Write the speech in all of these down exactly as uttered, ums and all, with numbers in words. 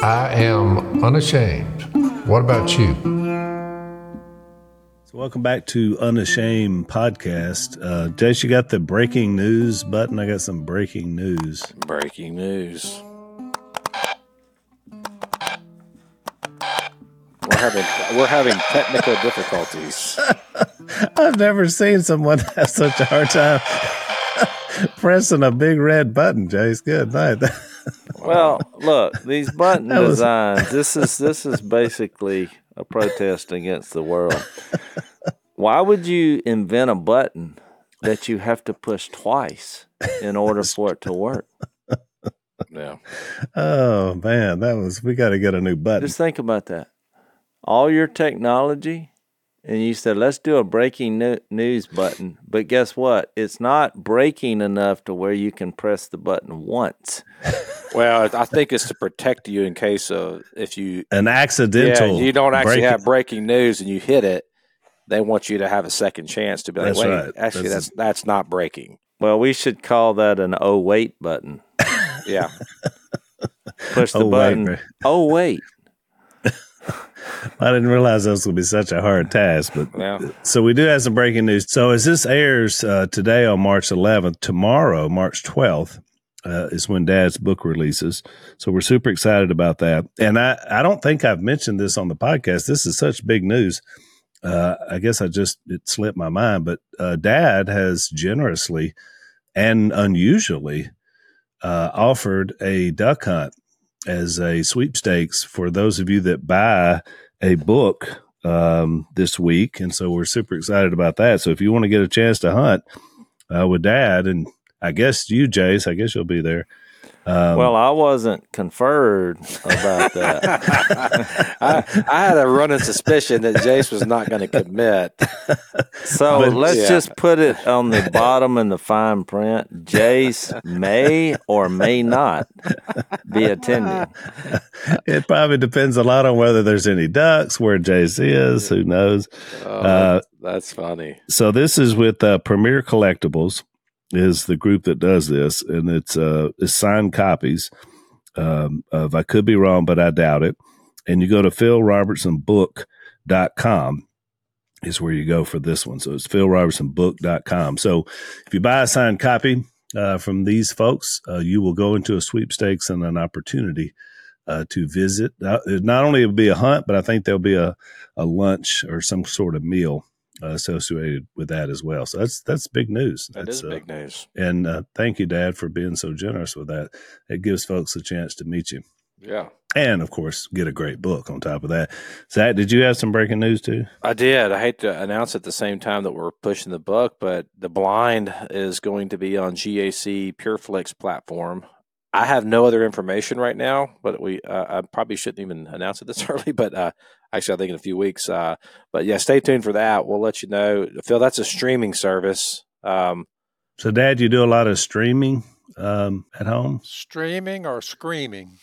I am unashamed. What about you? So welcome back to Unashamed Podcast. Uh, Jace, you got the breaking news button? I got some breaking news. Breaking news. We're having we're having technical difficulties. I've never seen someone have such a hard time pressing a big red button, Jace. Good night. Well, look, these button That was- designs, this is this is basically a protest against the world. Why would you invent a button that you have to push twice in order for it to work? Yeah. Oh, man, that was, we got to get a new button. Just think about that. All your technology, and you said, let's do a breaking no- news button. But guess what? It's not breaking enough to where you can press the button once. Well, I think it's to protect you in case of if you An accidental. yeah, you don't actually break- have breaking news and you hit it. They want you to have a second chance to be like, That's wait, right. actually, That's- that's that's not breaking. Well, we should call that an oh wait button. Yeah. Push the Oh, wait, button. bro. Oh wait. I didn't realize that was going to be such a hard task, but Yeah. so we do have some breaking news. So as this airs uh, today on March eleventh, tomorrow, March twelfth, uh, is when Dad's book releases. So we're super excited about that. And I, I don't think I've mentioned this on the podcast. This is such big news. Uh, I guess I just, it slipped my mind, but uh, Dad has generously and unusually uh, offered a duck hunt as a sweepstakes for those of you that buy a book um, this week. And so we're super excited about that. So if you want to get a chance to hunt uh, with Dad, and I guess you, Jace, I guess you'll be there. Um, Well, I wasn't conferred about that. I, I had a running suspicion that Jace was not going to commit. So But- let's yeah. just put it on the bottom in the fine print. Jace may or may not be attending. it probably depends a lot on whether there's any ducks, where Jace is, who knows. Oh, Uh, that's funny. So this is with uh, Premier Collectibles, is the group that does this, and it's uh it's signed copies um, of I could be wrong, but I doubt it. And you go to phil robertson book dot com is where you go for this one. So it's phil robertson book dot com. So if you buy a signed copy uh, from these folks, uh, you will go into a sweepstakes and an opportunity uh, to visit. Uh, not only will be a hunt, but I think there'll be a, a lunch or some sort of meal uh, associated with that as well. So that's that's big news. That That's, is big news. Uh, and uh, thank you, Dad, for being so generous with that. It gives folks a chance to meet you. Yeah. And, of course, get a great book on top of that. Zach, did you have some breaking news, too? I did. I hate to announce at the same time that we're pushing the book, but The Blind is going to be on G A C PureFlix platform. I have no other information right now, but we uh, I probably shouldn't even announce it this early, but uh, actually I think in a few weeks. Uh, but, yeah, stay tuned for that. We'll let you know. Phil, that's a streaming service. Um, So, Dad, you do a lot of streaming um, at home? Streaming or screaming?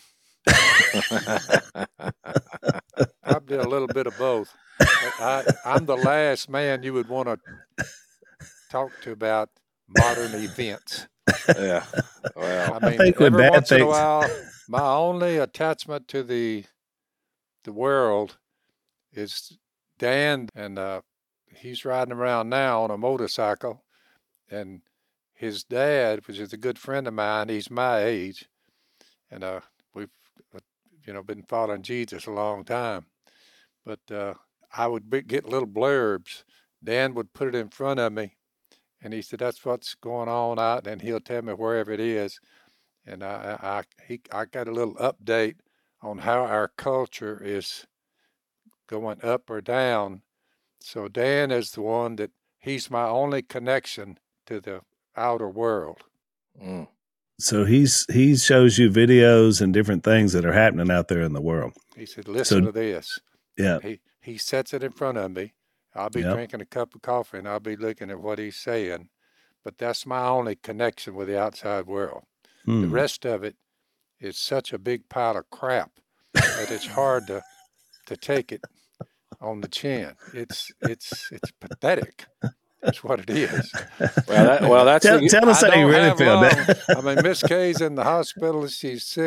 Probably a little bit of both. I, I'm the last man you would want to talk to about modern events. yeah. Well, I mean, think when every Dad once in a thinks- while, my only attachment to the the world is Dan, and uh, he's riding around now on a motorcycle, and his dad, which is a good friend of mine, he's my age, and uh, we've uh, you know been following Jesus a long time, but uh, I would be, get little blurbs. Dan would put it in front of me, and he said, "That's what's going on out," and he'll tell me wherever it is. And I, I, he, I got a little update on how our culture is going up or down. So Dan is the one that he's my only connection to the outer world. mm. So he's he shows you videos and different things that are happening out there in the world. He said, "Listen So- to this." Yeah. He he sets it in front of me. I'll be Yep. drinking a cup of coffee and I'll be looking at what he's saying. But that's my only connection with the outside world. The Hmm. rest of it is such a big pile of crap that it's hard to to take it on the chin. It's it's it's pathetic. That's what it is. Well, that, well, that's Tell, the- tell us I how you don't really have feel. long. Dad. I mean, Miss Kay's in the hospital. She's sick.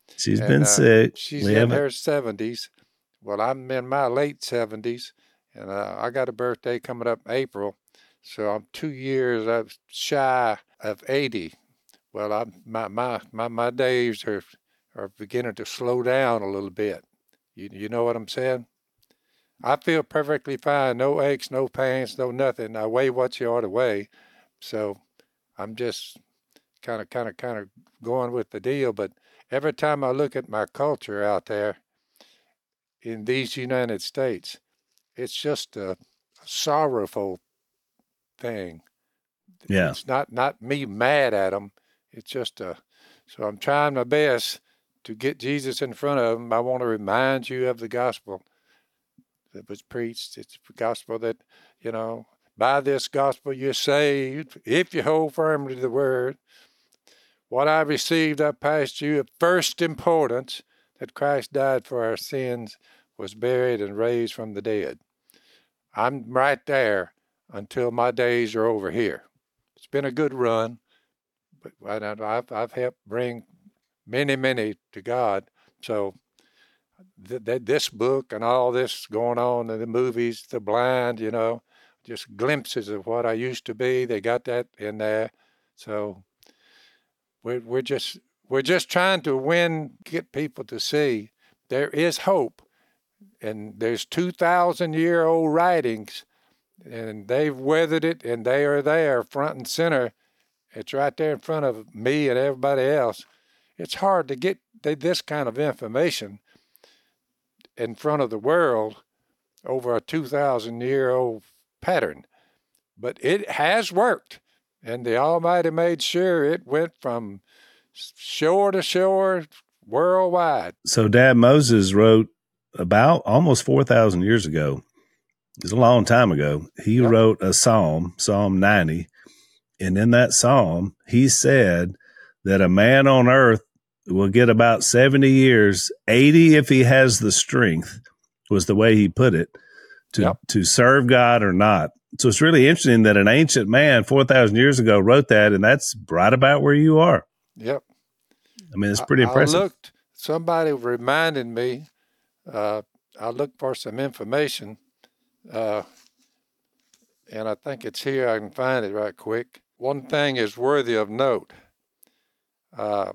She's and, been uh, sick. She's We in haven't- her seventies. Well, I'm in my late seventies, and uh, I got a birthday coming up in April, so I'm two years uh, shy of eighty. Well, I'm, my, my, my, my days are, are beginning to slow down a little bit. You, you know what I'm saying? I feel perfectly fine. No aches, no pains, no nothing. I weigh what you ought to weigh. So I'm just kind of, kind of, kind of going with the deal. But every time I look at my culture out there in these United States, it's just a, a sorrowful thing. Yeah. It's not, not me mad at them. It's just a, so I'm trying my best to get Jesus in front of them. I want to remind you of the gospel that was preached. It's the gospel that, you know, by this gospel you're saved if you hold firmly to the word. What I received, I passed you of first importance, that Christ died for our sins, was buried, and raised from the dead. I'm right there until my days are over here. It's been a good run, but I've, I've helped bring many, many to God. So th- th- this book and all this going on in the movies, The Blind, you know, just glimpses of what I used to be. They got that in there. So we're, we're just we're just trying to win, get people to see there is hope. And there's two thousand year old writings, and they've weathered it, and they are there front and center. It's right there in front of me and everybody else. It's hard to get this kind of information in front of the world over a two thousand year old pattern. But it has worked, and the Almighty made sure it went from shore to shore worldwide. So Dad, Moses wrote about almost four thousand years ago. It's a long time ago. He Yep. wrote a psalm, Psalm ninety. And in that psalm, he said that a man on earth will get about seventy years, eighty if he has the strength, was the way he put it, to, Yep. to serve God or not. So it's really interesting that an ancient man four thousand years ago wrote that, and that's right about where you are. Yep. I mean, it's pretty I, impressive. I looked, somebody reminded me, uh, I looked for some information, uh, and I think it's here. I can find it right quick. One thing is worthy of note. Uh,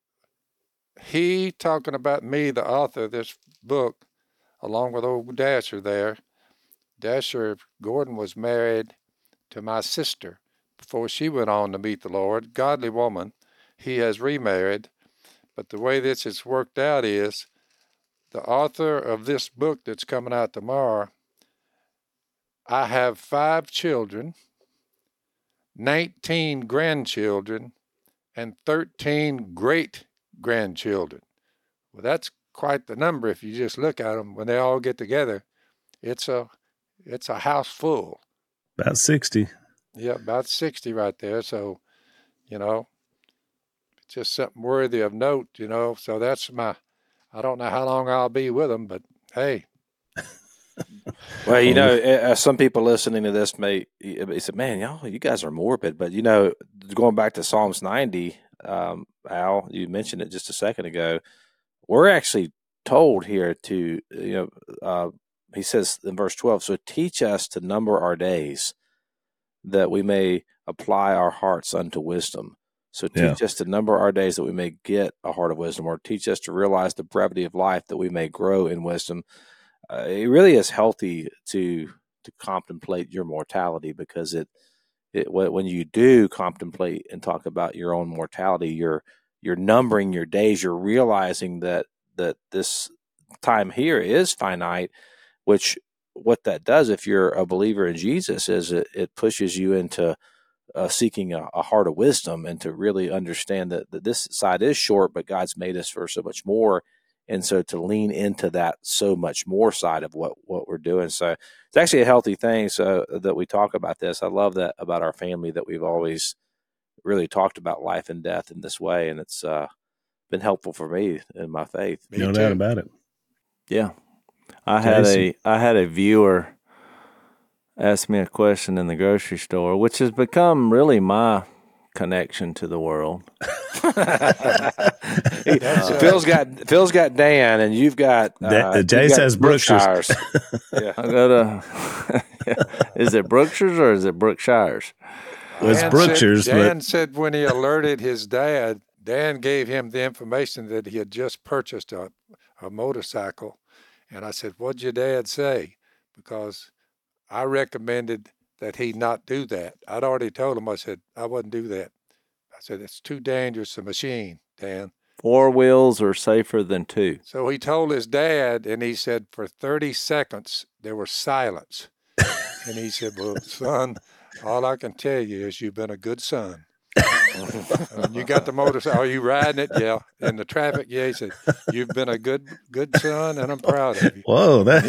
he, talking about me, the author of this book, along with old Dasher there, Dasher Gordon was married to my sister before she went on to meet the Lord, godly woman. He has remarried, but the way this is worked out is the author of this book that's coming out tomorrow, I have five children, nineteen grandchildren, and thirteen great-grandchildren. Well, that's quite the number if you just look at them. When they all get together, it's a it's a house full. About sixty. Yeah, about sixty right there. So, you know, just something worthy of note, you know. So that's my, I don't know how long I'll be with them, but hey. Well, you know, uh, some people listening to this may say, man, y'all, you guys are morbid. But, you know, going back to Psalms ninety, um, Al, you mentioned it just a second ago. We're actually told here to, you know, uh, he says in verse twelve, so teach us to number our days that we may apply our hearts unto wisdom. So teach Yeah. us to number our days that we may get a heart of wisdom, or teach us to realize the brevity of life that we may grow in wisdom. Uh, it really is healthy to to contemplate your mortality, because it, it when you do contemplate and talk about your own mortality, you're you're numbering your days. You're realizing that that this time here is finite, which what that does, if you're a believer in Jesus, is it, it pushes you into uh, seeking a, a heart of wisdom, and to really understand that, that this side is short, but God's made us for so much more. And so to lean into that so much more side of what, what we're doing. So it's actually a healthy thing so that we talk about this. I love that about our family, that we've always really talked about life and death in this way. And it's uh, been helpful for me in my faith. Me No too. doubt about it. Yeah. I had Jason. a I had a viewer ask me a question in the grocery store, which has become really my connection to the world. uh, Phil's got Phil's got Dan, and you've got uh, Jay you've got says Brookshires. yeah. I got a. Is it Brookshire's or is it Brookshire's? Well, it's Dan Brookshire's, said, Dan but said when he alerted his dad, Dan gave him the information that he had just purchased a, a motorcycle. And I said, what'd your dad say? Because I recommended that he not do that. I'd already told him, I said, I wouldn't do that. I said, it's too dangerous a machine, Dan. Four wheels are safer than two. So he told his dad, and he said for thirty seconds, there was silence. And he said, well, son, all I can tell you is you've been a good son. And you got the motorcycle. Are you riding it? Yeah. In the traffic? Yeah. He said, you've been a good good son, and I'm proud of you. whoa, that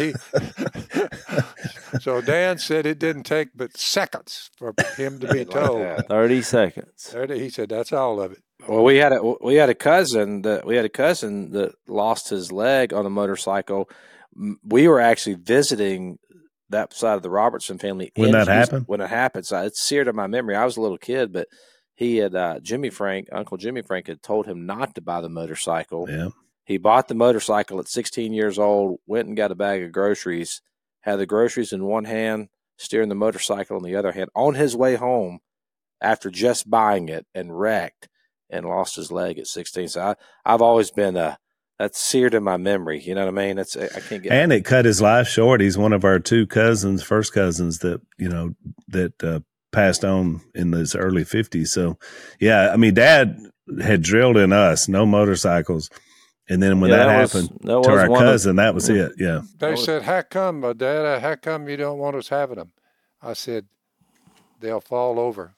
He, so Dan said it didn't take but seconds for him to be told. thirty seconds. He said, that's all of it. Well, we had a we had a cousin that we had a cousin that lost his leg on a motorcycle. We were actually visiting that side of the Robertson family when that happened. When it happened, so it's seared in my memory. I was a little kid, but he had uh, Jimmy Frank, Uncle Jimmy Frank, had told him not to buy the motorcycle. Yeah, he bought the motorcycle at sixteen years old. Went and got a bag of groceries. Had the groceries in one hand, steering the motorcycle in the other hand. On his way home, after just buying it, and wrecked and lost his leg at sixteen. So I, I've always been a that's seared in my memory. You know what I mean? It's I can't get. And it cut his life short. He's one of our two cousins, first cousins that you know that uh, passed on in his early fifties. So, yeah, I mean, Dad had drilled in us no motorcycles, and then when Yeah, that, that was- happened that to was our one of- cousin, that was it. Yeah, They said, how come, uh, Dad, how come you don't want us having them? I said, they'll fall over.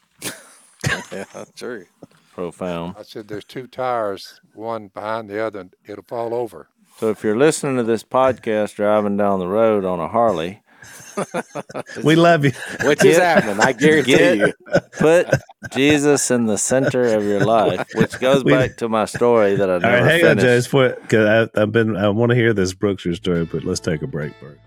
Yeah, true. Profound. I said, there's two tires, one behind the other, and it'll fall over. So if you're listening to this podcast driving down the road on a Harley, we love you. Which is happening, I guarantee Get- you. put Jesus in the center of your life, which goes We- back to my story that I All never right, hang on, finished. Jay, because I've been I want to hear this Brookshire story, but let's take a break first.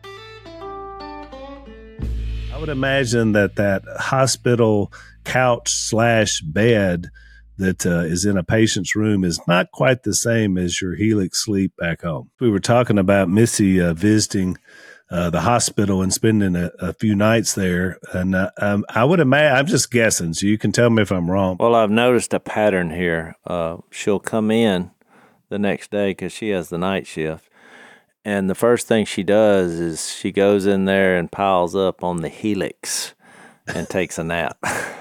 I would imagine that that hospital couch slash bed that uh, is in a patient's room is not quite the same as your Helix sleep back home. We were talking about Missy uh, visiting uh, the hospital and spending a, a few nights there, and uh, um, I would imagine, I'm just guessing, so you can tell me if I'm wrong. Well, I've noticed a pattern here. Uh, she'll come in the next day because she has the night shift. And the first thing she does is she goes in there and piles up on the Helix and takes a nap.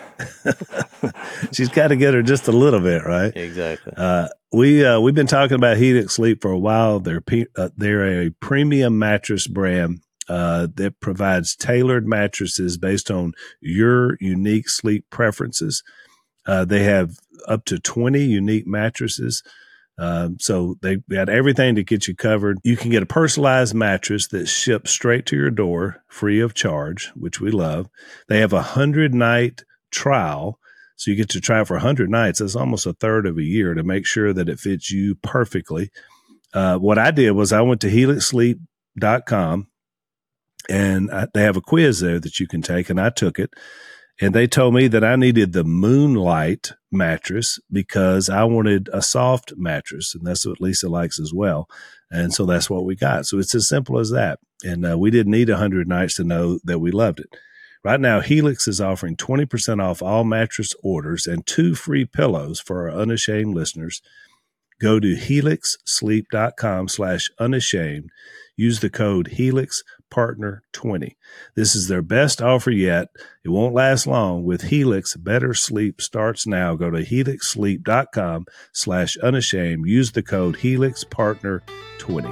She's got to get her just a little bit, right? Exactly. Uh, we uh, we've been talking about Helix Sleep for a while. They're pe- uh, they're a premium mattress brand uh, that provides tailored mattresses based on your unique sleep preferences. Uh, they have up to twenty unique mattresses. Um, so they got everything to get you covered. You can get a personalized mattress that's shipped straight to your door, free of charge, which we love. They have a hundred night trial. So you get to try it for one hundred nights. That's almost a third of a year to make sure that it fits you perfectly. Uh, what I did was I went to helix sleep dot com, and I, they have a quiz there that you can take, and I took it. And they told me that I needed the Moonlight mattress because I wanted a soft mattress, and that's what Lisa likes as well. And so that's what we got. So it's as simple as that. And uh, we didn't need one hundred nights to know that we loved it. Right now, Helix is offering twenty percent off all mattress orders and two free pillows for our unashamed listeners. Go to helix sleep dot com slash unashamed. Use the code helix partner twenty. This is their best offer yet. It won't last long. With Helix, better sleep starts now. Go to helix sleep dot com slash unashamed. Use the code helix partner twenty.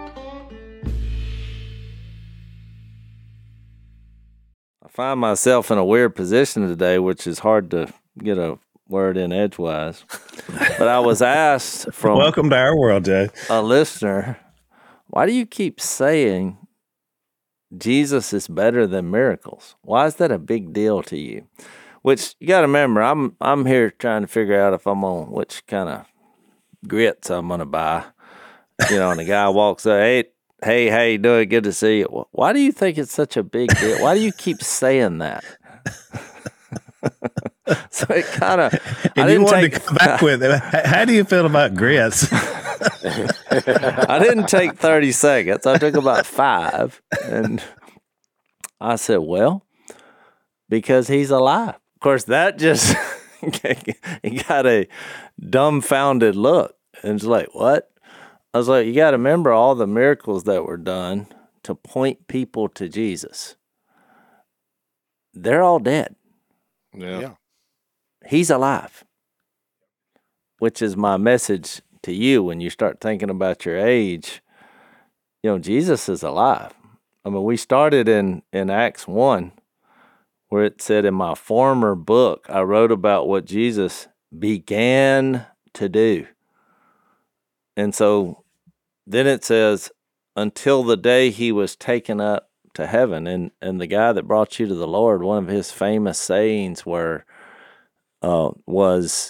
I find myself in a weird position today, which is hard to get a word in edgewise. But I was asked from Welcome to our world, Jay. a listener, why do you keep saying Jesus is better than miracles? Why is that a big deal to you? Which you got to remember, I'm I'm here trying to figure out if I'm on which kind of grits I'm gonna buy. You know, and the guy walks up, hey, hey, how you doing? Good to see you. Why do you think it's such a big deal? Why do you keep saying that? So it kind of. And you wanted take, to come back with it. How do you feel about grits? I didn't take thirty seconds. I took about five. And I said, well, because he's alive. Of course, that just, he got a dumbfounded look. And it's like, what? I was like, you got to remember all the miracles that were done to point people to Jesus. They're all dead. Yeah. yeah. He's alive, which is my message to you when you start thinking about your age. You know, Jesus is alive. I mean, we started in, in Acts one, where it said, in my former book, I wrote about what Jesus began to do. And so then it says, until the day he was taken up to heaven. And, and the guy that brought you to the Lord, one of his famous sayings were, uh, was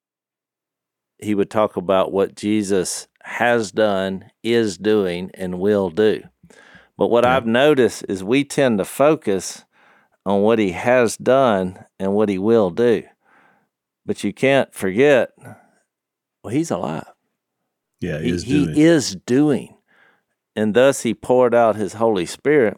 he would talk about what Jesus has done, is doing, and will do. But what yeah. I've noticed is we tend to focus on what he has done and what he will do. But you can't forget, well, he's alive. Yeah, he, he is doing. He is doing. And thus he poured out his Holy Spirit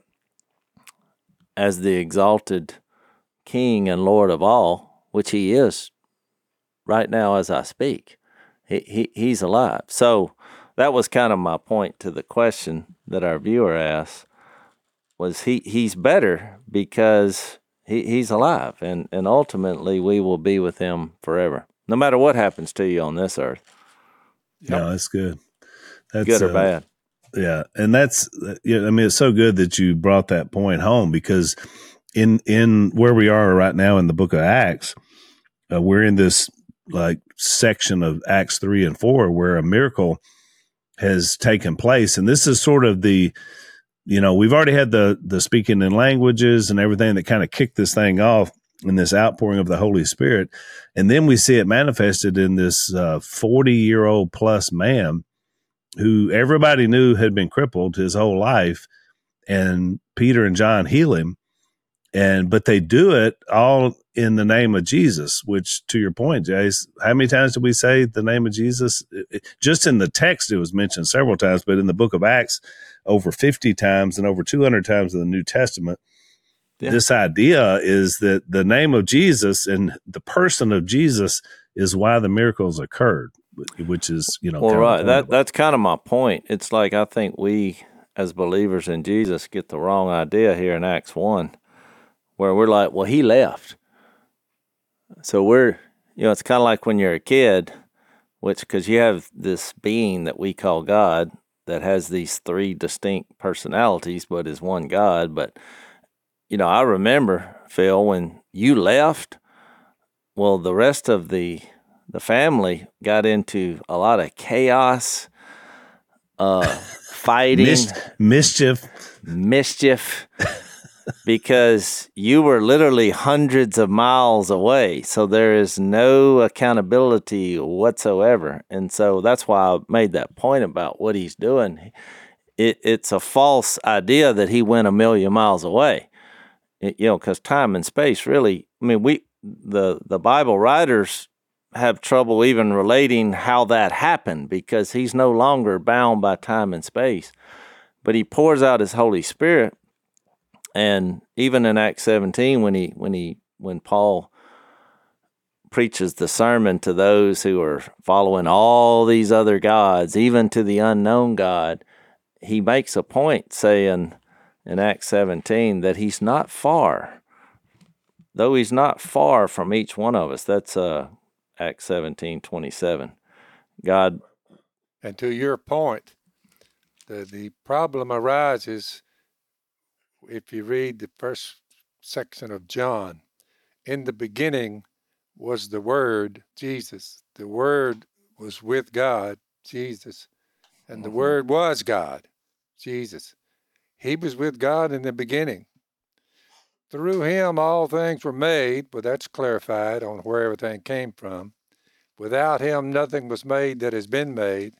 as the exalted King and Lord of all, which he is right now as I speak. He, he He's alive. So that was kind of my point to the question that our viewer asked, was he he's better because he, he's alive, and, and ultimately we will be with him forever, no matter what happens to you on this earth. Yep. No, that's good. That's good or uh, bad. Yeah, and that's, yeah, I mean, it's so good that you brought that point home, because in in where we are right now in the book of Acts, uh, we're in this like section of Acts three and four where a miracle has taken place, and this is sort of the, you know, we've already had the the speaking in languages and everything that kind of kicked this thing off in this outpouring of the Holy Spirit, and then we see it manifested in this uh, forty year old plus man who everybody knew had been crippled his whole life, and Peter and John heal him. And, but they do it all in the name of Jesus, which, to your point, Jace, how many times did we say the name of Jesus? It, it, just in the text, it was mentioned several times, but in the book of Acts, over fifty times and over two hundred times in the New Testament. Yeah. This idea is that the name of Jesus and the person of Jesus is why the miracles occurred, which is, you know, well, right. That that's kind of my point. It's like, I think we as believers in Jesus get the wrong idea here in Acts one, where we're like, well, he left. So we're, you know, it's kind of like when you're a kid, which, because you have this being that we call God that has these three distinct personalities, but is one God. But, you know, I remember, Phil, when you left, well, the rest of the the family got into a lot of chaos, uh, fighting, Mis- mischief, mischief, because you were literally hundreds of miles away. So there is no accountability whatsoever. And so that's why I made that point about what he's doing. It, it's a false idea that he went a million miles away, it, you know, because time and space really, I mean, we, the, the Bible writers have trouble even relating how that happened, because he's no longer bound by time and space. But he pours out his Holy Spirit, and even in Acts seventeen, when he when he when Paul preaches the sermon to those who are following all these other gods, even to the unknown God, he makes a point saying in Acts seventeen that he's not far, though he's not far from each one of us. That's uh Acts seventeen twenty-seven. God. And to your point, the, the problem arises if you read the first section of John. In the beginning was the Word, Jesus. The Word was with God, Jesus. And the mm-hmm. Word was God, Jesus. He was with God in the beginning. Through him all things were made, but that's clarified on where everything came from. Without him nothing was made that has been made.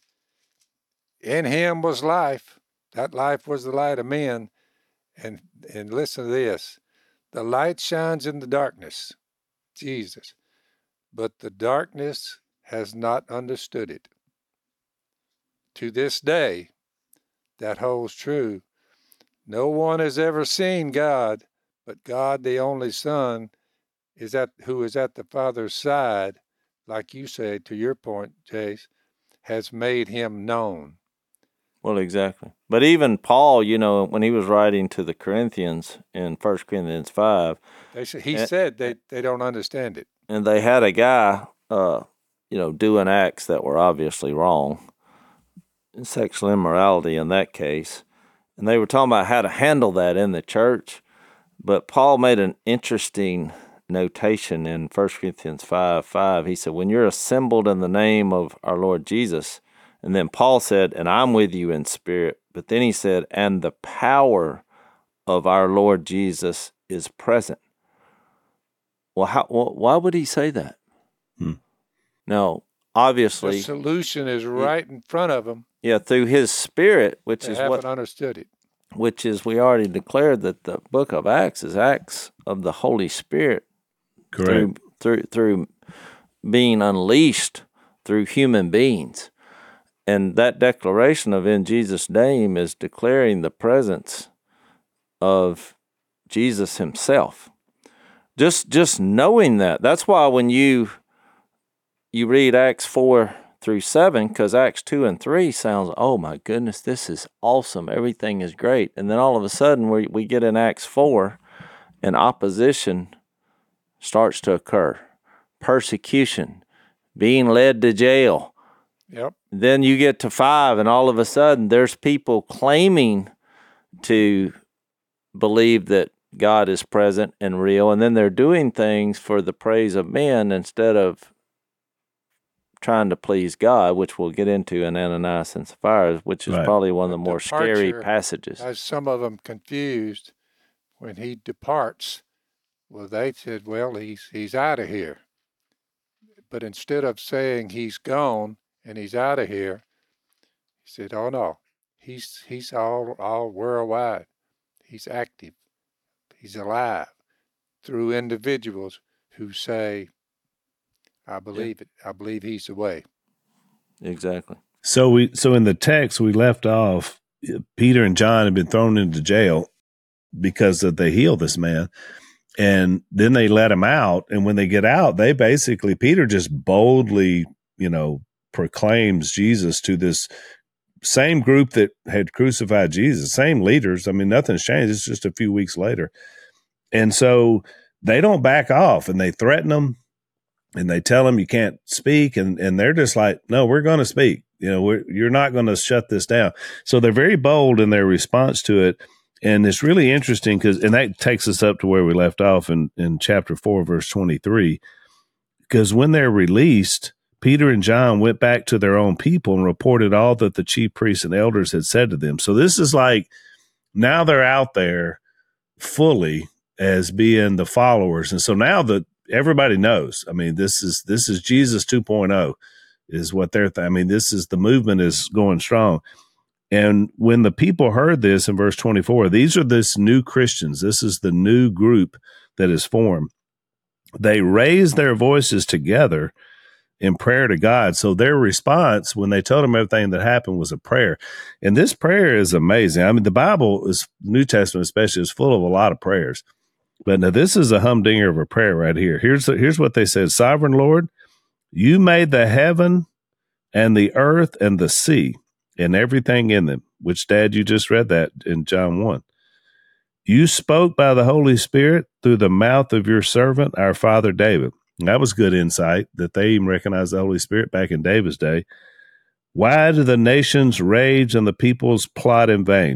In him was life. That life was the light of men. And and listen to this. The light shines in the darkness, Jesus. But the darkness has not understood it. To this day, that holds true. No one has ever seen God, but God, the only Son, is at who is at the Father's side, like you say, to your point, Jace, has made him known. Well, exactly. But even Paul, you know, when he was writing to the Corinthians in First Corinthians five, they said, he and, said they, they don't understand it. And they had a guy, uh, you know, doing acts that were obviously wrong, sexual immorality in that case. And they were talking about how to handle that in the church. But Paul made an interesting notation in First Corinthians five five. He said, when you're assembled in the name of our Lord Jesus, and then Paul said, and I'm with you in spirit. But then he said, and the power of our Lord Jesus is present. Well, how, well why would he say that? Hmm. No, obviously. The solution is right in front of them. Yeah, through his spirit, which they is haven't what understood it. Which is, we already declared that the book of Acts is acts of the Holy Spirit. Correct. Through, through, through being unleashed through human beings. And that declaration of in Jesus' name is declaring the presence of Jesus himself. Just just knowing that. That's why when you you read Acts four through seven, because Acts two and three sounds, oh my goodness, this is awesome. Everything is great. And then all of a sudden we, we get in Acts four and opposition starts to occur. Persecution, being led to jail. Yep. Then you get to five and all of a sudden there's people claiming to believe that God is present and real, and then they're doing things for the praise of men instead of trying to please God, which we'll get into in Ananias and Sapphira, which is right. probably one of the But more scary passages. As some of them confused, when he departs, well, they said, well, he's he's out of here. But instead of saying he's gone and he's out of here, he said, oh no, he's he's all all worldwide. He's active. He's alive through individuals who say, I believe yeah. it. I believe he's the way. Exactly. So we so in the text we left off, Peter and John had been thrown into jail because of they healed this man. And then they let him out. And when they get out, they basically, Peter just boldly, you know, proclaims Jesus to this same group that had crucified Jesus, same leaders. I mean, nothing's changed. It's just a few weeks later. And so they don't back off and they threaten them and they tell them you can't speak. And, and they're just like, no, we're going to speak. You know, we're, you're not going to shut this down. So they're very bold in their response to it. And it's really interesting because, and that takes us up to where we left off in, in chapter four, verse twenty-three, because when they're released, Peter and John went back to their own people and reported all that the chief priests and elders had said to them. So this is like, now they're out there fully as being the followers. And so now that everybody knows, I mean, this is, this is Jesus two point oh is what they're, th- I mean, this is, the movement is going strong. And when the people heard this in verse twenty-four, these are this new Christians. This is the new group that is formed. They raised their voices together in prayer to God. So their response when they told him everything that happened was a prayer. And this prayer is amazing. I mean, the Bible, is New Testament especially, is full of a lot of prayers. But now this is a humdinger of a prayer right here. Here's, the, here's what they said. Sovereign Lord, you made the heaven and the earth and the sea and everything in them, which, Dad, you just read that in John one. You spoke by the Holy Spirit through the mouth of your servant, our father David. And that was good insight that they even recognized the Holy Spirit back in David's day. Why do the nations rage and the peoples plot in vain?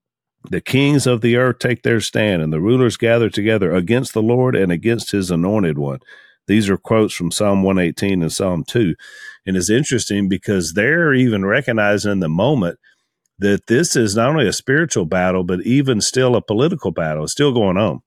The kings of the earth take their stand, and the rulers gather together against the Lord and against his anointed one. These are quotes from Psalm one eighteen and Psalm two. And it's interesting because they're even recognizing in the moment that this is not only a spiritual battle, but even still a political battle. It's still going on.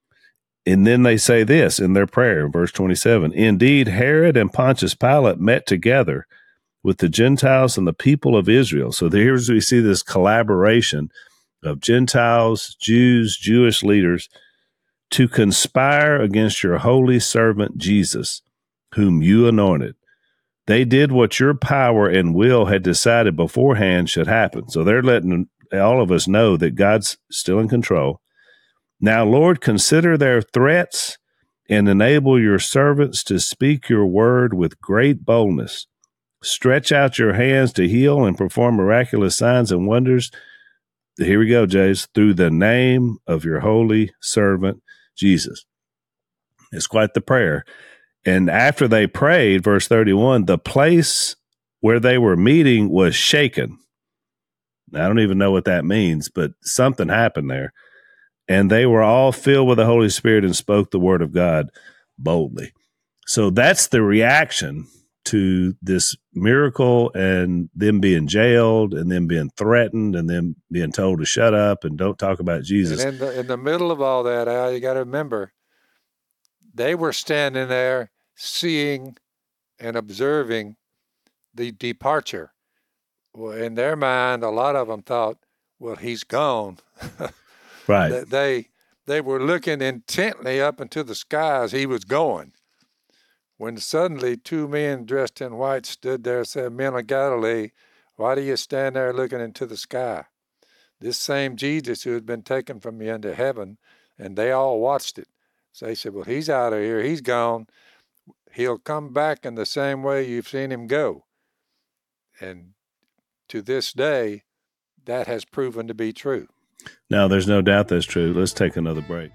And then they say this in their prayer, verse twenty-seven, indeed, Herod and Pontius Pilate met together with the Gentiles and the people of Israel. So here's we see this collaboration of Gentiles, Jews, Jewish leaders to conspire against your holy servant Jesus, whom you anointed. They did what your power and will had decided beforehand should happen. So they're letting all of us know that God's still in control. Now, Lord, consider their threats and enable your servants to speak your word with great boldness. Stretch out your hands to heal and perform miraculous signs and wonders. Here we go, Jays, through the name of your holy servant, Jesus. It's quite the prayer. And after they prayed, verse thirty-one, the place where they were meeting was shaken. I don't even know what that means, but something happened there. And they were all filled with the Holy Spirit and spoke the word of God boldly. So that's the reaction to this miracle and them being jailed and them being threatened and them being told to shut up and don't talk about Jesus. And in the, in the middle of all that, Al, you got to remember, they were standing there seeing and observing the departure. Well, in their mind, a lot of them thought, well, he's gone. Right. They, they were looking intently up into the sky as he was going. When suddenly two men dressed in white stood there and said, Men of Galilee, why do you stand there looking into the sky? This same Jesus who had been taken from you into heaven, and they all watched it. So they said, well, he's out of here. He's gone. He'll come back in the same way you've seen him go. And to this day, that has proven to be true. No, there's no doubt that's true. Let's take another break.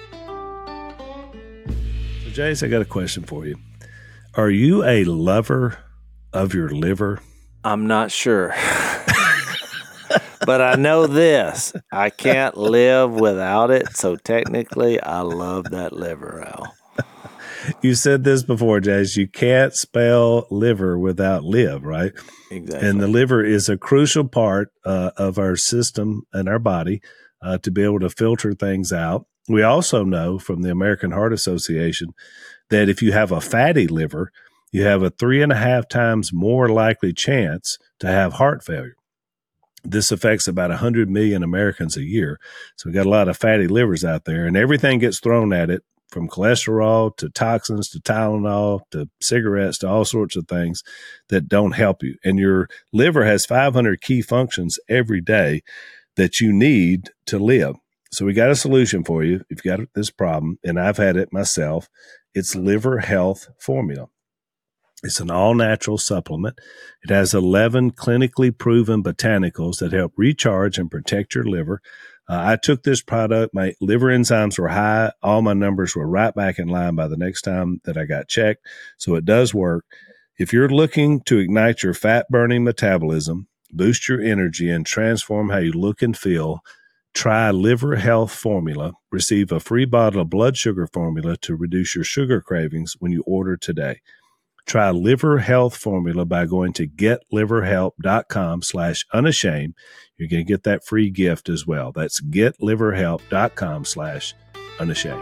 So, Jace, I got a question for you. Are you a lover of your liver? I'm not sure. But I know this. I can't live without it, so technically I love that liver, Al. You said this before, Jace. You can't spell liver without live, right? Exactly. And the liver is a crucial part uh, of our system and our body uh, to be able to filter things out. We also know from the American Heart Association that if you have a fatty liver, you have a three and a half times more likely chance to have heart failure. This affects about one hundred million Americans a year. So we've got a lot of fatty livers out there, and everything gets thrown at it, from cholesterol to toxins to Tylenol to cigarettes to all sorts of things that don't help you. And your liver has five hundred key functions every day that you need to live. So we got a solution for you if you've got this problem, and I've had it myself. It's Liver Health Formula. It's an all-natural supplement. It has eleven clinically proven botanicals that help recharge and protect your liver. Uh, I took this product. My liver enzymes were high. All my numbers were right back in line by the next time that I got checked. So it does work. If you're looking to ignite your fat-burning metabolism, boost your energy, and transform how you look and feel, try Liver Health Formula. Receive a free bottle of blood sugar formula to reduce your sugar cravings when you order today. Try Liver Health Formula by going to getliverhelp.com slash unashamed. You're going to get that free gift as well. That's getliverhelp.com slash unashamed.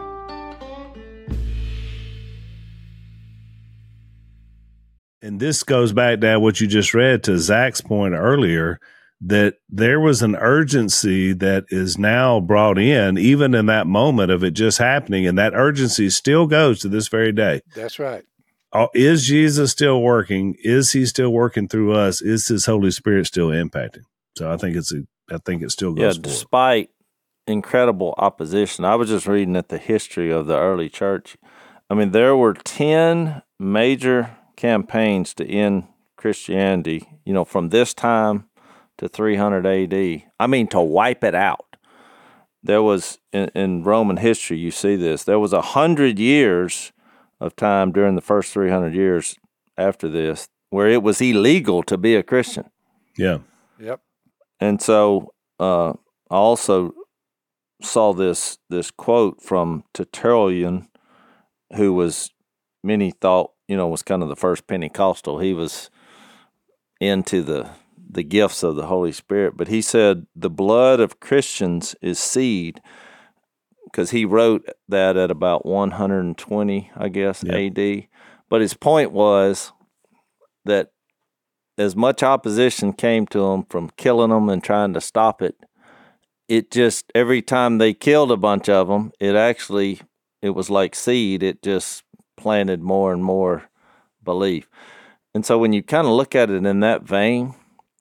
And this goes back to what you just read to Zach's point earlier, that there was an urgency that is now brought in, even in that moment of it just happening. And that urgency still goes to this very day. That's right. Is Jesus still working? Is he still working through us? Is his Holy Spirit still impacting? So I think it's a, I think it still goes Yeah, forward. despite incredible opposition. I was just reading at the history of the early church. I mean, there were ten major campaigns to end Christianity, you know, from this time to three hundred A D. I mean, to wipe it out. There was, in, in Roman history, you see this, there was a hundred years of time during the first three hundred years after this where it was illegal to be a Christian. Yeah. Yep. And so uh, I also saw this this quote from Tertullian, who was, many thought, you know, was kind of the first Pentecostal. He was into the the gifts of the Holy Spirit. But he said, the blood of Christians is seed, because he wrote that at about one hundred twenty, I guess, yep. A D. But his point was that as much opposition came to him from killing them and trying to stop it, it just, every time they killed a bunch of them, it actually, it was like seed. It just planted more and more belief. And so when you kind of look at it in that vein,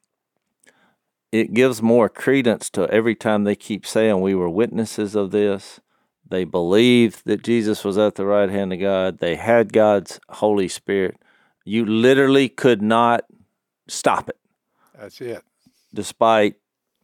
it gives more credence to every time they keep saying we were witnesses of this. They believed that Jesus was at the right hand of God. They had God's Holy Spirit. You literally could not stop it. That's it. Despite,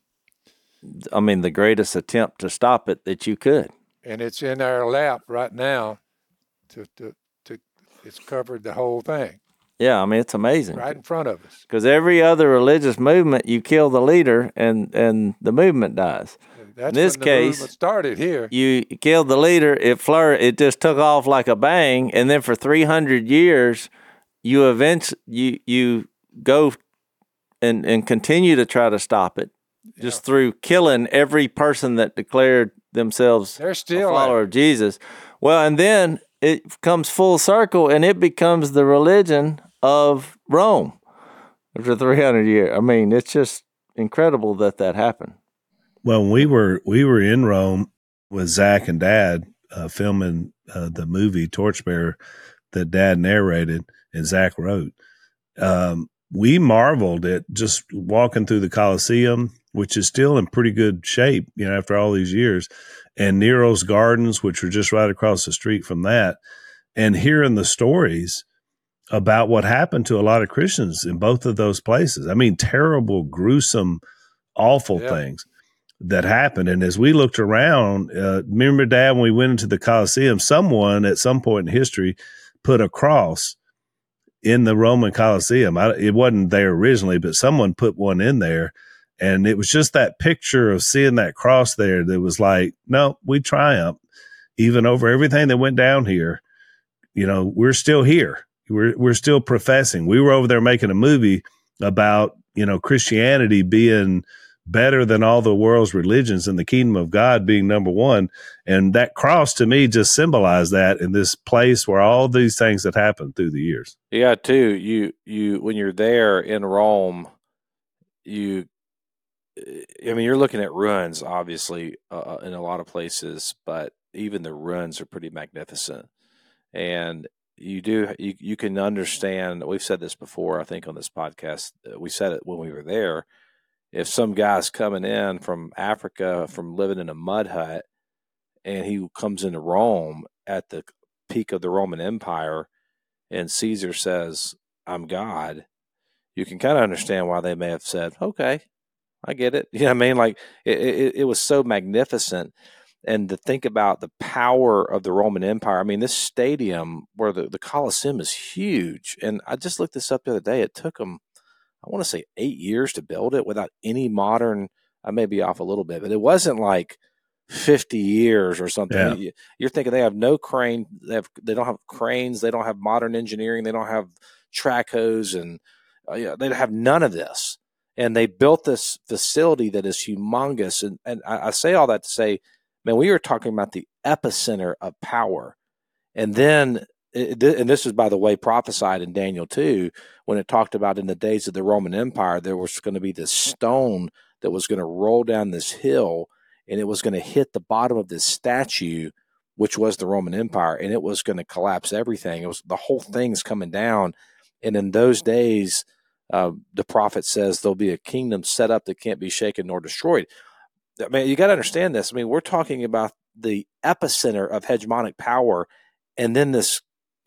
I mean, the greatest attempt to stop it that you could. And it's in our lap right now. To, to, to, it's covered the whole thing. Yeah, I mean, it's amazing. Right in front of us. Because every other religious movement, you kill the leader and, and the movement dies. That's in this when the case, movement started here. You killed the leader, it flur- it just took off like a bang, and then for three hundred years, you eventually, you, you go and, and continue to try to stop it, yeah. just through killing every person that declared themselves They're still a follower of Jesus. Well, and then it comes full circle, and it becomes the religion of Rome after three hundred years. I mean, it's just incredible that that happened. Well, we were we were in Rome with Zach and Dad uh, filming uh, the movie Torchbearer that Dad narrated and Zach wrote. Um, we marveled at just walking through the Colosseum, which is still in pretty good shape, you know, after all these years, and Nero's Gardens, which were just right across the street from that, and hearing the stories about what happened to a lot of Christians in both of those places. I mean, terrible, gruesome, awful yeah. things that happened. And as we looked around, uh, remember, Dad, when we went into the Colosseum, someone at some point in history put a cross in the Roman Colosseum. I, it wasn't there originally, but someone put one in there. And it was just that picture of seeing that cross there that was like, no, we triumphed even over everything that went down here. You know, we're still here. We're we're still professing. We were over there making a movie about, you know, Christianity being better than all the world's religions and the kingdom of God being number one. And that cross to me just symbolized that in this place where all these things had happened through the years. Yeah, too. You you when you're there in Rome, you I mean, you're looking at ruins, obviously, uh, in a lot of places, but even the ruins are pretty magnificent. And you do you, you can understand. We've said this before, I think, on this podcast. We said it when we were there. If some guy's coming in from Africa, from living in a mud hut, and he comes into Rome at the peak of the Roman Empire, and Caesar says, "I'm God," you can kind of understand why they may have said, "Okay, I get it." You know what I mean? Like it, it, it was so magnificent. And to think about the power of the Roman Empire. I mean, this stadium where the, the Colosseum is huge. And I just looked this up the other day. It took them, I want to say, eight years to build it without any modern, I may be off a little bit, but it wasn't like fifty years or something. Yeah. You're thinking they have no crane. They have, they don't have cranes. They don't have modern engineering. They don't have track hose, and uh, yeah, they have none of this. And they built this facility that is humongous. And, and I, I say all that to say, man, we were talking about the epicenter of power. And then, it, and this is, by the way, prophesied in Daniel two, when it talked about in the days of the Roman Empire, there was going to be this stone that was going to roll down this hill, and it was going to hit the bottom of this statue, which was the Roman Empire, and it was going to collapse everything. It was, the whole thing's coming down. And in those days, uh, the prophet says there'll be a kingdom set up that can't be shaken nor destroyed. I mean, you got to understand this. I mean, we're talking about the epicenter of hegemonic power, and then this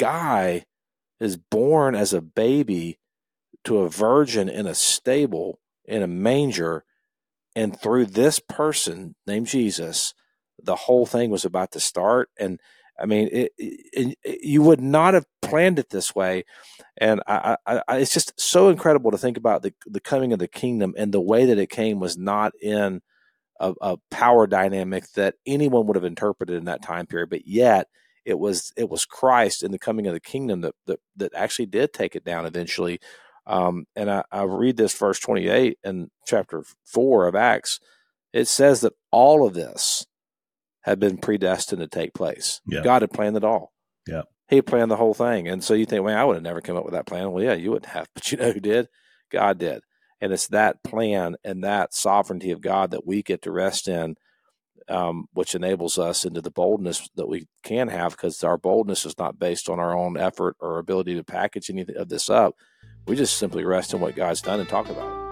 guy is born as a baby to a virgin in a stable in a manger, and through this person named Jesus, the whole thing was about to start. And I mean, it, it, it, you would not have planned it this way. And I, I, I, it's just so incredible to think about the, the coming of the kingdom, and the way that it came was not in A, a power dynamic that anyone would have interpreted in that time period, but yet it was it was Christ in the coming of the kingdom that that, that actually did take it down eventually. Um, and I, I read this verse twenty-eight in chapter four of Acts. It says that all of this had been predestined to take place. Yeah. God had planned it all. Yeah, He planned the whole thing. And so you think, well, I would have never come up with that plan. Well, yeah, you wouldn't have, but you know who did? God did. And it's that plan and that sovereignty of God that we get to rest in, um, which enables us into the boldness that we can have, because our boldness is not based on our own effort or ability to package any of this up. We just simply rest in what God's done and talk about it.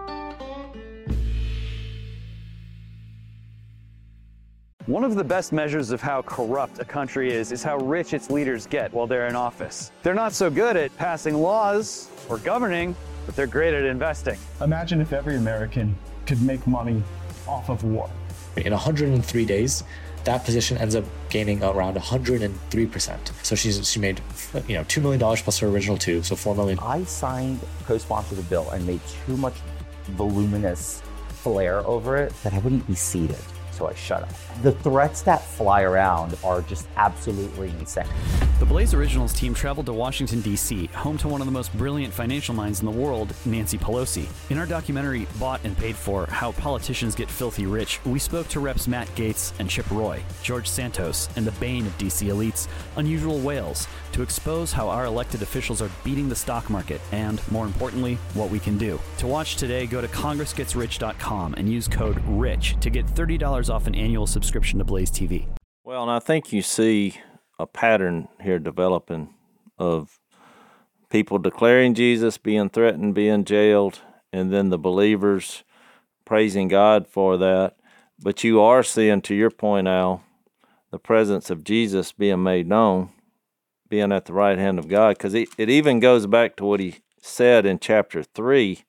One of the best measures of how corrupt a country is is how rich its leaders get while they're in office. They're not so good at passing laws or governing, but they're great at investing. Imagine if every American could make money off of war. In one hundred three days, that position ends up gaining around one hundred three percent. So she's she made, you know, two million dollars plus her original two, so four million dollars. I signed, co-sponsored the bill and made too much voluminous flair over it that I wouldn't be seated. So I shut up. The threats that fly around are just absolutely insane. The Blaze Originals team traveled to Washington, D C, home to one of the most brilliant financial minds in the world, Nancy Pelosi. In our documentary, Bought and Paid For, How Politicians Get Filthy Rich, we spoke to Reps Matt Gaetz and Chip Roy, George Santos, and the bane of D C elites, Unusual Whales, to expose how our elected officials are beating the stock market and, more importantly, what we can do. To watch today, go to congress gets rich dot com and use code RICH to get thirty dollars off an annual subscription to Blaze T V. Well, and I think you see a pattern here developing of people declaring Jesus, being threatened, being jailed, and then the believers praising God for that. But you are seeing, to your point, Al, the presence of Jesus being made known, being at the right hand of God, because it, it even goes back to what he said in chapter three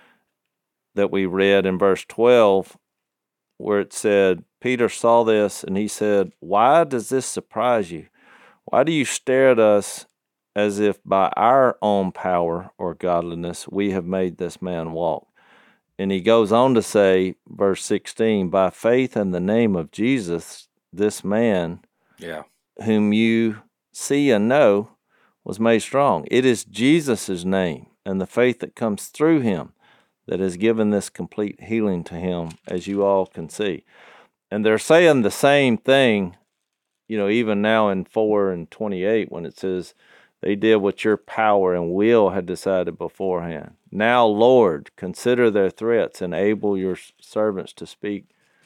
that we read in verse twelve, where it said, Peter saw this and he said, "Why does this surprise you? Why do you stare at us as if by our own power or godliness we have made this man walk?" And he goes on to say, verse sixteen, "By faith in the name of Jesus, this man, yeah, whom you see and know, was made strong." It is Jesus' name and the faith that comes through him that has given this complete healing to him, as you all can see. And they're saying the same thing, you know, even now in four and twenty-eight, when it says, "They did what your power and will had decided beforehand. Now, Lord, consider their threats, and enable your servants to speak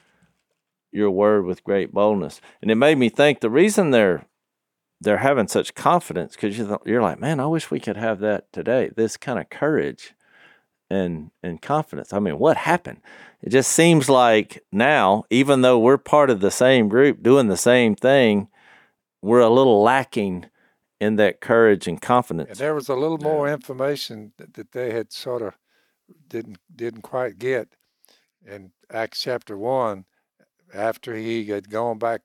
your word with great boldness." And it made me think the reason they're they're having such confidence, because you you're like, man, I wish we could have that today. This kind of courage and and confidence. I mean, what happened? It just seems like now, even though we're part of the same group doing the same thing, we're a little lacking in that courage and confidence. And there was a little more information that, that they had sort of didn't didn't quite get in Acts chapter one, after he had gone back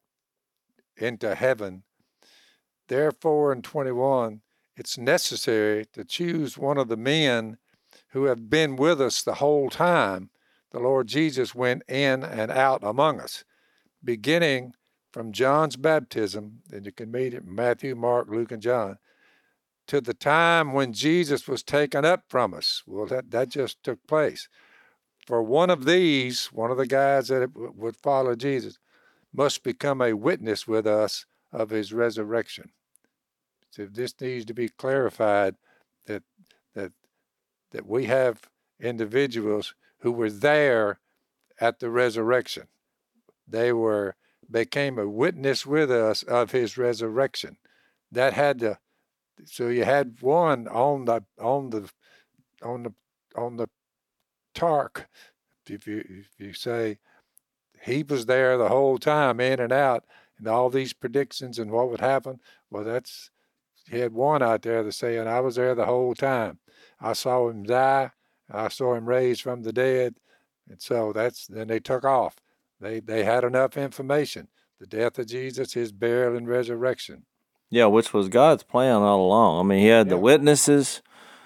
into heaven. Therefore, in twenty-one, it's necessary to choose one of the men who have been with us the whole time the Lord Jesus went in and out among us, beginning from John's baptism, and you can meet it in Matthew, Mark, Luke, and John, to the time when Jesus was taken up from us. Well, that, that just took place. For one of these, one of the guys that would follow Jesus, must become a witness with us of his resurrection. So this needs to be clarified, that that that we have individuals who were there at the resurrection. They were became a witness with us of his resurrection. That had to, so you had one on the on the on the on the tark. If you if you say he was there the whole time, in and out, and all these predictions and what would happen, well, that's, you had one out there that's saying, I was there the whole time. I saw him die. I saw him raised from the dead. And so that's, then they took off. They they had enough information. The death of Jesus, his burial and resurrection. Yeah, which was God's plan all along. I mean, he had Yeah. the witnesses.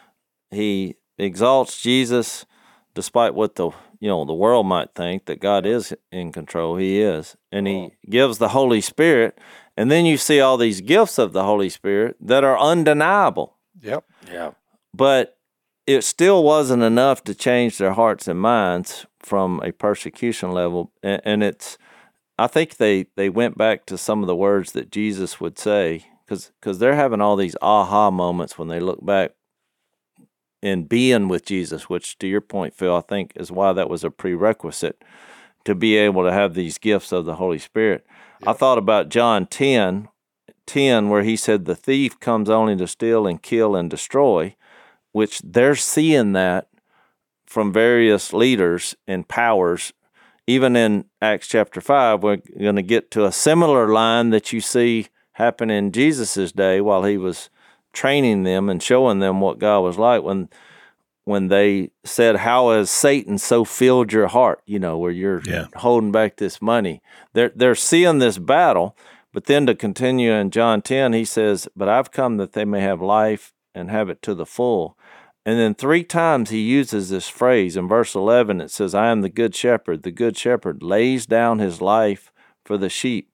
He exalts Jesus despite what the, you know, the world might think, that God is in control. He is. And he gives the Holy Spirit. And then you see all these gifts of the Holy Spirit that are undeniable. Yep. Yeah. But it still wasn't enough to change their hearts and minds from a persecution level. And, and it's, I think they, they went back to some of the words that Jesus would say, because because they're having all these aha moments when they look back in being with Jesus, which to your point, Phil, I think is why that was a prerequisite to be able to have these gifts of the Holy Spirit. Yep. I thought about John ten, ten, where he said the thief comes only to steal and kill and destroy, which they're seeing that from various leaders and powers. Even in Acts chapter five, we're going to get to a similar line that you see happen in Jesus' day while he was training them and showing them what God was like when when they said, how has Satan so filled your heart, you know, where you're yeah. holding back this money. They're, they're seeing this battle, but then to continue in John ten, he says, but I've come that they may have life and have it to the full. And then three times he uses this phrase. In verse eleven, it says, I am the good shepherd. The good shepherd lays down his life for the sheep.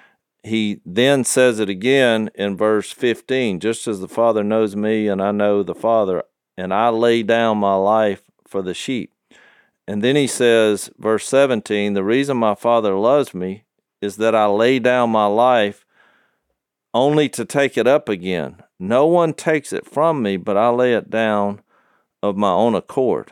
He then says it again in verse fifteen, just as the Father knows me and I know the Father, and I lay down my life for the sheep. And then he says, verse seventeen, the reason my Father loves me is that I lay down my life only to take it up again. No one takes it from me, but I lay it down of my own accord.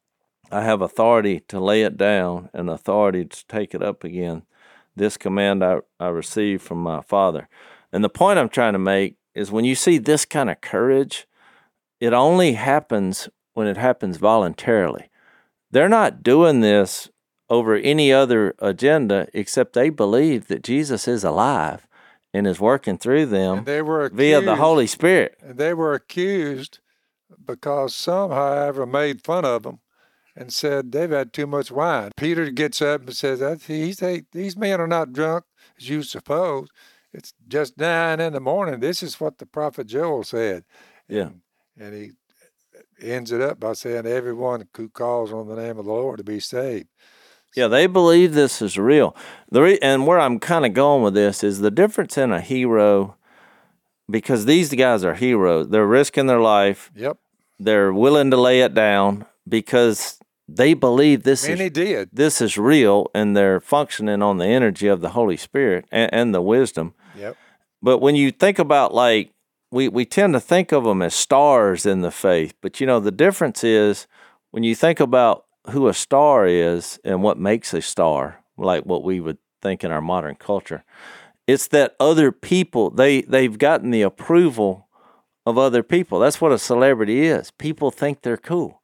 I have authority to lay it down and authority to take it up again. This command I, I received from my Father. And the point I'm trying to make is when you see this kind of courage, it only happens when it happens voluntarily. They're not doing this over any other agenda except they believe that Jesus is alive and is working through them and they were accused, via the Holy Spirit. And they were accused because some, however, made fun of them and said they've had too much wine. Peter gets up and says, He's, they, these men are not drunk, as you suppose. It's just nine in the morning. This is what the prophet Joel said. Yeah. And, and he ends it up by saying, everyone who calls on the name of the Lord to be saved. Yeah, they believe this is real. The re- and where I'm kind of going with this is the difference in a hero, because these guys are heroes. They're risking their life. Yep. They're willing to lay it down because they believe this Many is did. this is real, and they're functioning on the energy of the Holy Spirit and, and the wisdom. Yep. But when you think about, like, we, we tend to think of them as stars in the faith, but, you know, the difference is when you think about who a star is and what makes a star, like what we would think in our modern culture, it's that other people, they, they've gotten the approval of other people. That's what a celebrity is. People think they're cool.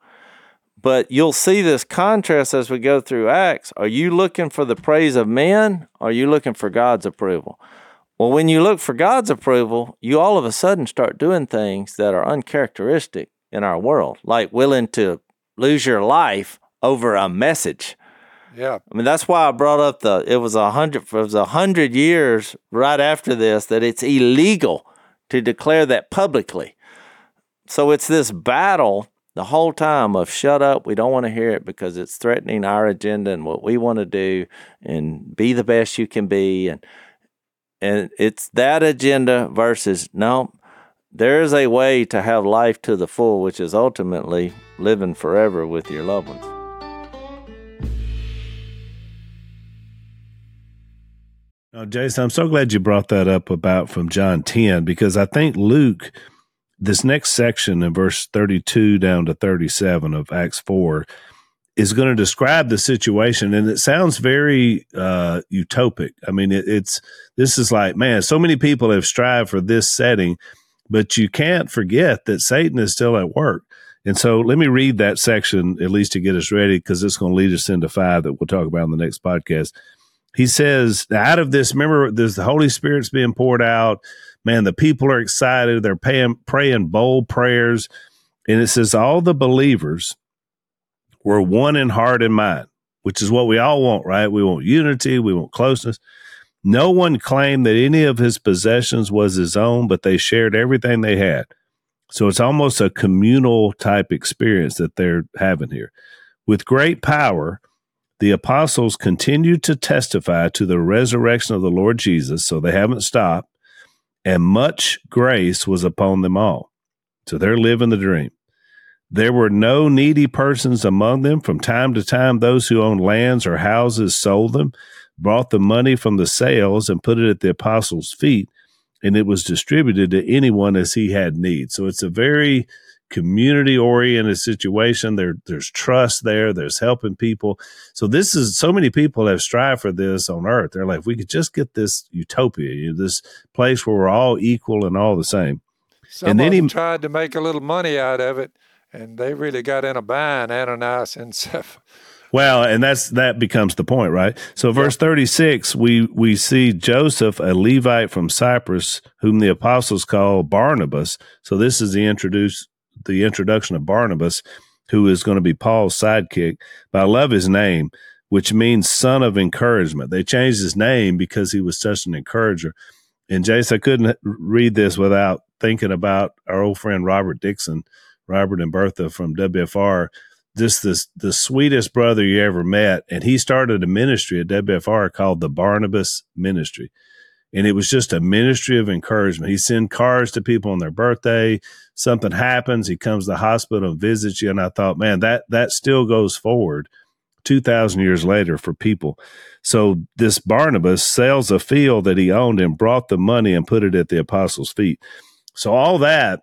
But you'll see this contrast as we go through Acts. Are you looking for the praise of men? Or are you looking for God's approval? Well, when you look for God's approval, you all of a sudden start doing things that are uncharacteristic in our world, like willing to lose your life over a message. Yeah. I mean, that's why I brought up the, it was a hundred, it was a hundred years right after this that it's illegal to declare that publicly. So it's this battle the whole time of shut up, we don't want to hear it because it's threatening our agenda and what we want to do, and be the best you can be. And, and it's that agenda versus, no, there is a way to have life to the full, which is ultimately living forever with your loved ones. Now, Jason, I'm so glad you brought that up about from John ten, because I think Luke, this next section in verse thirty-two down to thirty-seven of Acts four, is going to describe the situation, and it sounds very uh, utopic. I mean, it, it's this is like, man, so many people have strived for this setting, but you can't forget that Satan is still at work. And so let me read that section, at least to get us ready, because it's going to lead us into five that we'll talk about in the next podcast. He says, out of this, remember, there's the Holy Spirit's being poured out. Man, the people are excited. They're paying, praying bold prayers. And it says, all the believers were one in heart and mind, which is what we all want, right? We want unity. We want closeness. No one claimed that any of his possessions was his own, but they shared everything they had. So it's almost a communal type experience that they're having here. With great power, the apostles continued to testify to the resurrection of the Lord Jesus, so they haven't stopped, and much grace was upon them all. So they're living the dream. There were no needy persons among them. From time to time, those who owned lands or houses sold them, brought the money from the sales, and put it at the apostles' feet, and it was distributed to anyone as he had need. So it's a very community oriented situation. There, there's trust there. There's helping people. So this is, so many people have strived for this on earth. They're like, if we could just get this utopia, this place where we're all equal and all the same. Some and of then them he tried to make a little money out of it, and they really got in a bind, Ananias and Sapphira. Well, and that's that becomes the point, right? So verse Yeah. thirty-six, we we see Joseph, a Levite from Cyprus, whom the apostles call Barnabas. So this is the introduce the introduction of Barnabas, who is going to be Paul's sidekick. But I love his name, which means son of encouragement. They changed his name because he was such an encourager. And Jace, I couldn't read this without thinking about our old friend Robert Dixon, Robert and Bertha from W F R. Just this, the sweetest brother you ever met. And he started a ministry at W F R called the Barnabas Ministry. And it was just a ministry of encouragement. He sent cards to people on their birthday. Something happens. He comes to the hospital and visits you. And I thought, man, that, that still goes forward two thousand years later for people. So this Barnabas sells a field that he owned and brought the money and put it at the apostles' feet. So all that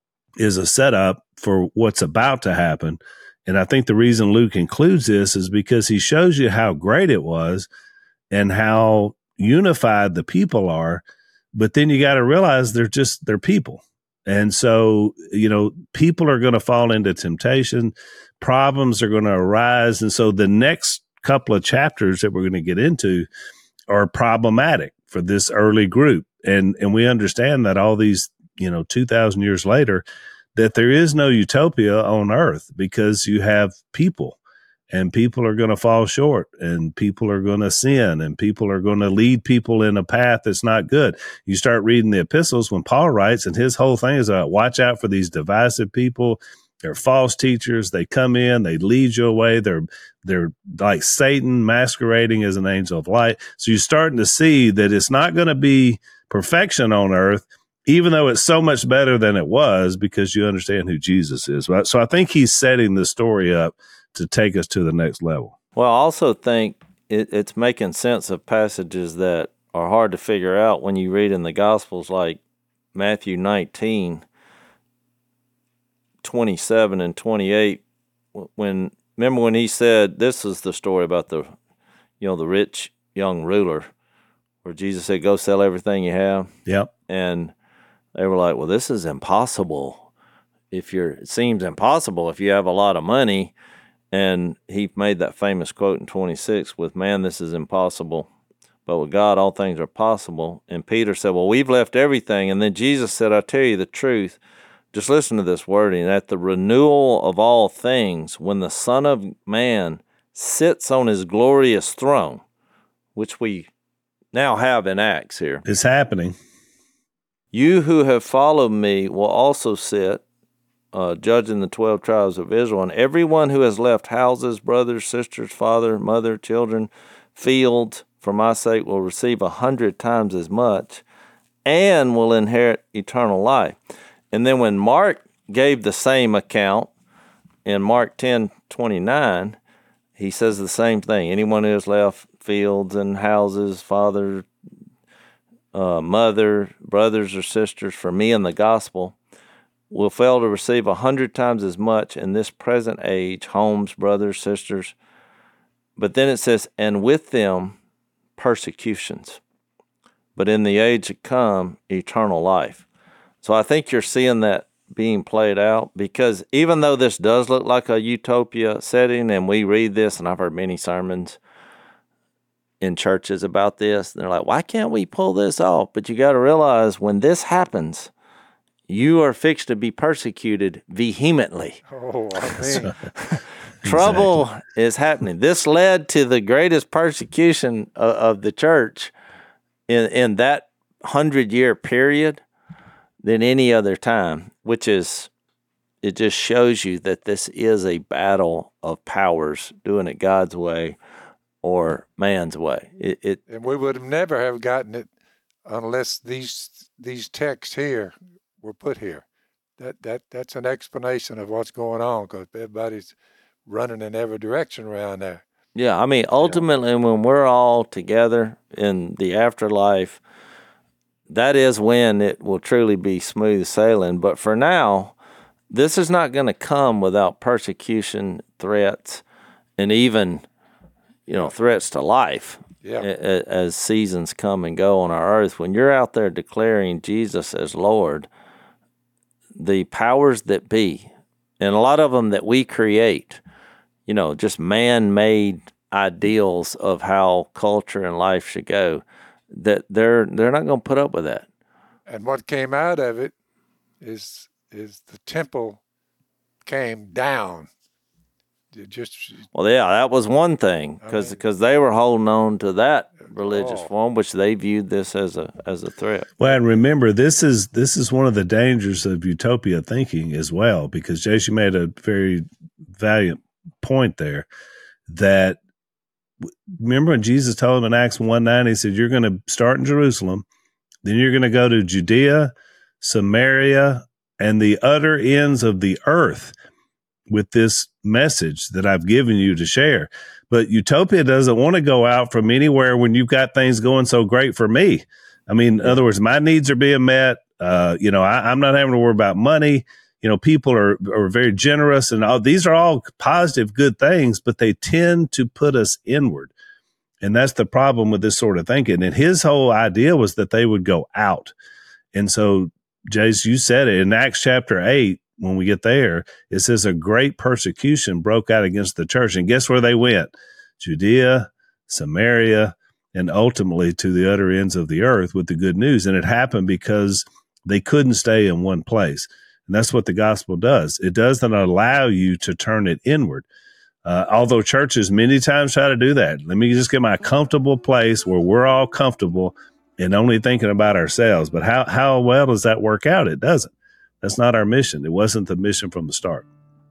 is a setup for what's about to happen. And I think the reason Luke includes this is because he shows you how great it was and how unified the people are. But then you got to realize they're just, they're people. And so, you know, people are going to fall into temptation. Problems are going to arise. And so the next couple of chapters that we're going to get into are problematic for this early group. And, and we understand that all these, you know, two thousand years later, that there is no utopia on earth because you have people, and people are going to fall short, and people are going to sin, and people are going to lead people in a path that's not good. You start reading the epistles when Paul writes, and his whole thing is about watch out for these divisive people. They're false teachers. They come in, they lead you away. They're, they're like Satan masquerading as an angel of light. So you're starting to see that it's not going to be perfection on earth, even though it's so much better than it was, because you understand who Jesus is. Right? So I think he's setting the story up to take us to the next level. Well, I also think it, it's making sense of passages that are hard to figure out when you read in the Gospels, like Matthew nineteen, twenty-seven and twenty-eight. When remember when he said, this is the story about the, you know, the rich young ruler, where Jesus said, go sell everything you have. Yep. And they were like, well, this is impossible. If you're, it seems impossible if you have a lot of money. And he made that famous quote in twenty-six, with man, this is impossible, but with God, all things are possible. And Peter said, well, we've left everything. And then Jesus said, I tell you the truth. Just listen to this wording. At the renewal of all things, when the Son of Man sits on his glorious throne, which we now have in Acts here. It's happening. You who have followed me will also sit, uh, judging the twelve tribes of Israel, and everyone who has left houses, brothers, sisters, father, mother, children, fields, for my sake will receive a hundred times as much and will inherit eternal life. And then when Mark gave the same account in Mark ten twenty-nine, he says the same thing. Anyone who has left fields and houses, father, uh, mother, brothers or sisters for me and the gospel will fail to receive a hundred times as much in this present age, homes, brothers, sisters. But then it says, and with them persecutions, but in the age to come, eternal life. So I think you're seeing that being played out, because even though this does look like a utopia setting, and we read this, and I've heard many sermons in churches about this, and they're like, why can't we pull this off? But you got to realize when this happens, you are fixed to be persecuted vehemently. Oh, I mean. Trouble Exactly. is happening. This led to the greatest persecution of, of the church in, in that hundred-year period than any other time, which is, it just shows you that this is a battle of powers, doing it God's way or man's way. It, it And we would have never have gotten it unless these these texts here were put here. That that that's an explanation of what's going on, because everybody's running in every direction around there. Yeah, I mean, ultimately, when we're all together in the afterlife, that is when it will truly be smooth sailing. But for now, this is not going to come without persecution, threats, and even, you know, threats to life. Yeah. As seasons come and go on our earth. When you're out there declaring Jesus as Lord, the powers that be, and a lot of them that we create, you know, just man-made ideals of how culture and life should go, that they're they're not going to put up with that. And what came out of it is is the temple came down. It just well, yeah, that was one thing, because because they were holding on to that religious oh. form, which they viewed this as a as a threat. Well, and remember, this is this is one of the dangers of utopia thinking as well, because Jason made a very valiant point there. That remember when Jesus told him in Acts one nine, he said, "You're going to start in Jerusalem, then you're going to go to Judea, Samaria, and the utter ends of the earth with this message that I've given you to share." But utopia doesn't want to go out from anywhere when you've got things going so great for me. I mean, in other words, my needs are being met. Uh, you know, I, I'm not having to worry about money. You know, people are, are very generous, and all these are all positive, good things, but they tend to put us inward. And that's the problem with this sort of thinking. And his whole idea was that they would go out. And so, Jace, you said it in Acts chapter eight. When we get there, it says a great persecution broke out against the church. And guess where they went? Judea, Samaria, and ultimately to the utter ends of the earth with the good news. And it happened because they couldn't stay in one place. And that's what the gospel does. It doesn't allow you to turn it inward. Uh, although churches many times try to do that. Let me just get my comfortable place where we're all comfortable and only thinking about ourselves. But how, how well does that work out? It doesn't. That's not our mission. It wasn't the mission from the start.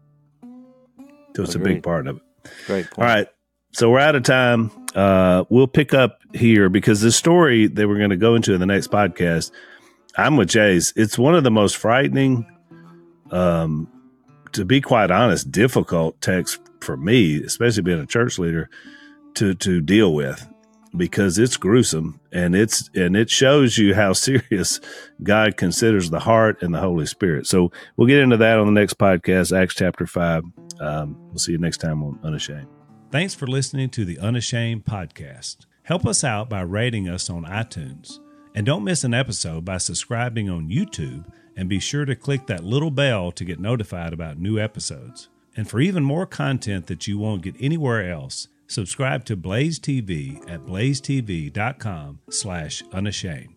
So it's Agreed. A big part of it. Great point. All right. So we're out of time. Uh, we'll pick up here because the story that we're going to go into in the next podcast, I'm with Jace. It's one of the most frightening, um, to be quite honest, difficult texts for me, especially being a church leader, to to deal with. Because it's gruesome, and it's and it shows you how serious God considers the heart and the Holy Spirit. So we'll get into that on the next podcast, Acts chapter five. Um, we'll see you next time on Unashamed. Thanks for listening to the Unashamed podcast. Help us out by rating us on iTunes. And don't miss an episode by subscribing on YouTube, and be sure to click that little bell to get notified about new episodes. And for even more content that you won't get anywhere else, subscribe to Blaze T V at blaze t v dot com slash unashamed.